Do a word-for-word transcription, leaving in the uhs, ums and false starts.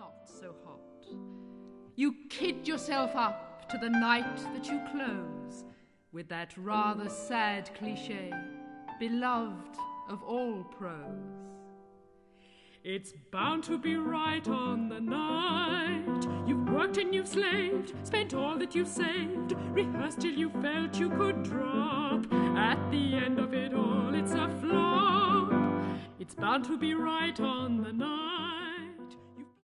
not so hot. You kid yourself up to the night that you close with that rather sad cliché, beloved of all prose. It's bound to be right on the night. You've worked and you've slaved, spent all that you've saved, rehearsed till you felt you could drop. At the end of it all, it's a flop. It's bound to be right on the night.